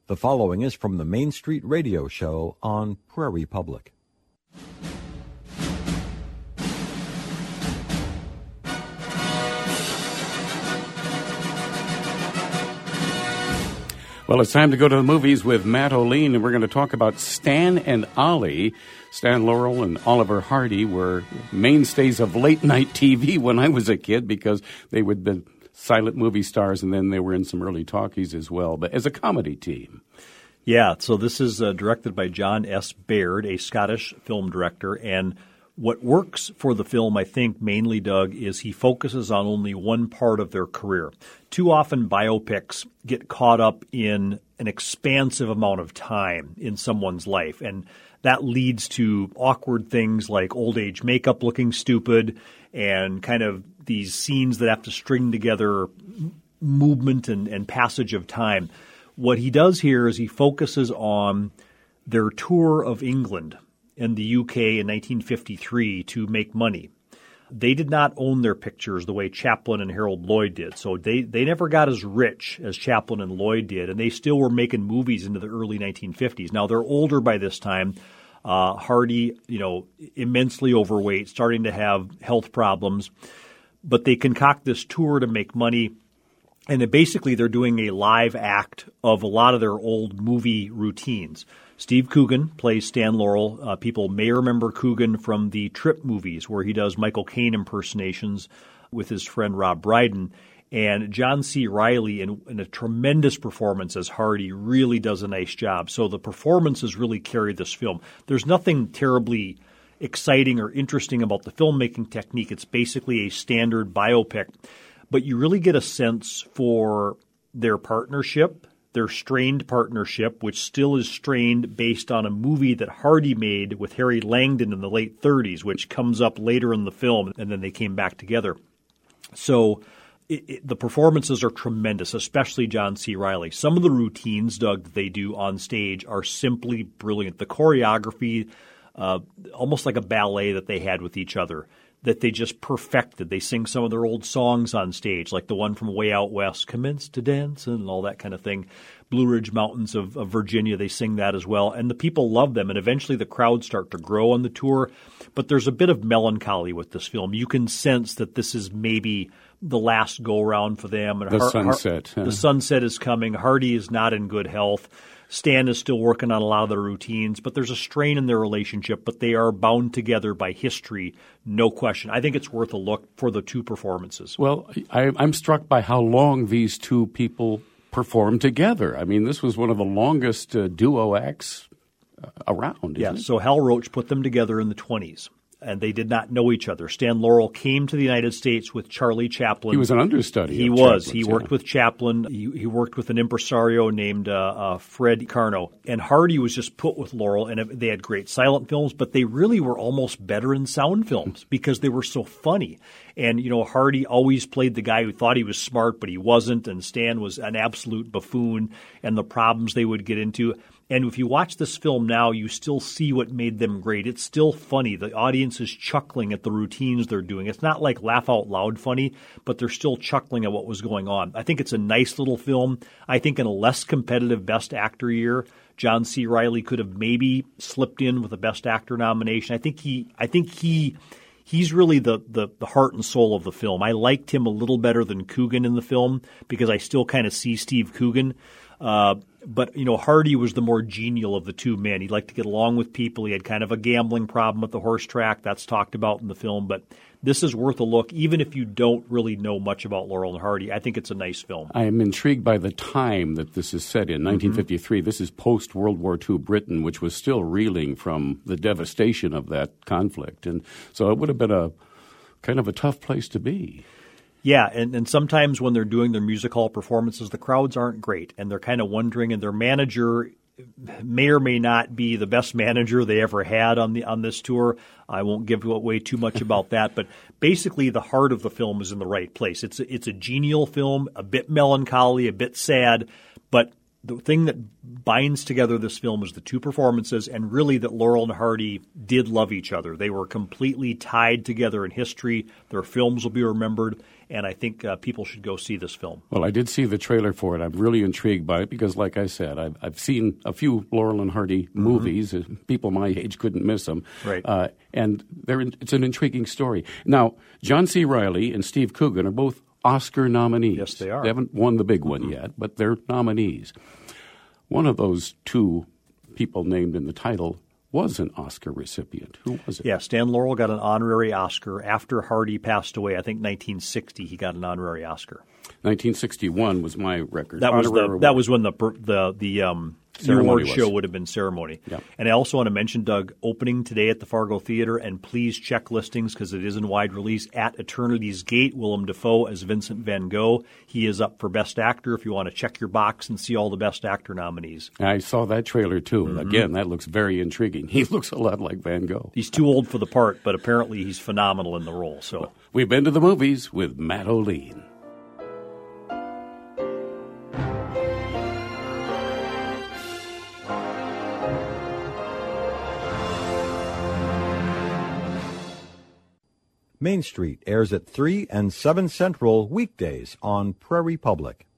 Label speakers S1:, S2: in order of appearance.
S1: The following is from the Main Street Radio Show on Prairie Public.
S2: Well, it's time to go to the movies with Matt O'Lean, and we're going to talk about Stan and Ollie. Stan Laurel and Oliver Hardy were mainstays of late-night TV when I was a kid because they would be silent movie stars, and then they were in some early talkies as well, but as a comedy team.
S3: Yeah, so this is directed by John S. Baird, a Scottish film director, and what works for the film, I think, mainly, Doug, is he focuses on only one part of their career. Too often biopics get caught up in an expansive amount of time in someone's life, and that leads to awkward things like old age makeup looking stupid and kind of these scenes that have to string together movement and passage of time. What he does here is he focuses on their tour of England and the UK in 1953 to make money. They did not own their pictures the way Chaplin and Harold Lloyd did. So they never got as rich as Chaplin and Lloyd did, and they still were making movies into the early 1950s. Now, they're older by this time. Hardy, immensely overweight, starting to have health problems. But they concoct this tour to make money, and basically they're doing a live act of a lot of their old movie routines. Steve Coogan plays Stan Laurel. People may remember Coogan from the Trip movies where he does Michael Caine impersonations with his friend Rob Brydon. And John C. Reilly, in a tremendous performance as Hardy, really does a nice job. So the performances really carry this film. There's nothing terribly exciting or interesting about the filmmaking technique. It's basically a standard biopic. But you really get a sense for their partnership, their strained partnership, which still is strained based on a movie that Hardy made with Harry Langdon in the late 30s, which comes up later in the film, and then they came back together. So the performances are tremendous, especially John C. Reilly. Some of the routines, Doug, that they do on stage are simply brilliant. The choreography, almost like a ballet that they had with each other, that they just perfected. They sing some of their old songs on stage, like the one from Way Out West, Commence to Dance, and all that kind of thing. Blue Ridge Mountains of Virginia, they sing that as well. And the people love them, and eventually the crowds start to grow on the tour. But there's a bit of melancholy with this film. You can sense that this is maybe the last go-around for them. And
S2: the sunset.
S3: The sunset is coming. Hardy is not in good health. Stan is still working on a lot of their routines, but there's a strain in their relationship, but they are bound together by history, no question. I think it's worth a look for the two performances.
S2: Well, I'm struck by how long these two people performed together. I mean, this was one of the longest duo acts around, isn't it?
S3: So Hal Roach put them together in the 20s. And they did not know each other. Stan Laurel came to the United States with Charlie Chaplin.
S2: He was an understudy.
S3: He was. He worked with Chaplin. He worked with an impresario named Fred Carno. And Hardy was just put with Laurel, and they had great silent films, but they really were almost better in sound films because they were so funny. And, Hardy always played the guy who thought he was smart, but he wasn't, and Stan was an absolute buffoon, and the problems they would get into. And if you watch this film now, you still see what made them great. It's still funny. The audience is chuckling at the routines they're doing. It's not like laugh out loud funny, but they're still chuckling at what was going on. I think it's a nice little film. I think in a less competitive Best Actor year, John C. Reilly could have maybe slipped in with a Best Actor nomination. I think he's really the heart and soul of the film. I liked him a little better than Coogan in the film because I still kind of see Steve Coogan. But Hardy was the more genial of the two men. He liked to get along with people. He had kind of a gambling problem at the horse track. That's talked about in the film. But this is worth a look, even if you don't really know much about Laurel and Hardy. I think it's a nice film.
S2: I am intrigued by the time that this is set in, 1953. This is post-World War II Britain, which was still reeling from the devastation of that conflict. And so it would have been a kind of a tough place to be.
S3: Yeah, and sometimes when they're doing their music hall performances, the crowds aren't great, and they're kind of wondering, and their manager may or may not be the best manager they ever had on this tour. I won't give away too much about that, but basically the heart of the film is in the right place. It's a genial film, a bit melancholy, a bit sad, but the thing that binds together this film is the two performances, and really that Laurel and Hardy did love each other. They were completely tied together in history. Their films will be remembered, and I think people should go see this film.
S2: Well, I did see the trailer for it. I'm really intrigued by it because, like I said, I've seen a few Laurel and Hardy movies. People my age couldn't miss them.
S3: Right.
S2: And it's an intriguing story. Now, John C. Reilly and Steve Coogan are both Oscar nominees.
S3: Yes, they are.
S2: They haven't won the big one yet, but they're nominees. One of those two people named in the title was an Oscar recipient. Who was it?
S3: Yeah, Stan Laurel got an honorary Oscar after Hardy passed away. I think 1960 he got an honorary Oscar.
S2: 1961 was my record.
S3: That was when the award show would have been ceremony.
S2: Yep.
S3: And I also want to mention, Doug, opening today at the Fargo Theater, and please check listings because it is in wide release. At Eternity's Gate, Willem Dafoe as Vincent Van Gogh. He is up for Best Actor if you want to check your box and see all the Best Actor nominees.
S2: I saw that trailer too. Again, that looks very intriguing. He looks a lot like Van Gogh.
S3: He's too old for the part, but apparently he's phenomenal in the role. So
S2: we've been to the movies with Matt O'Lean.
S1: Main Street airs at 3 and 7 Central weekdays on Prairie Public.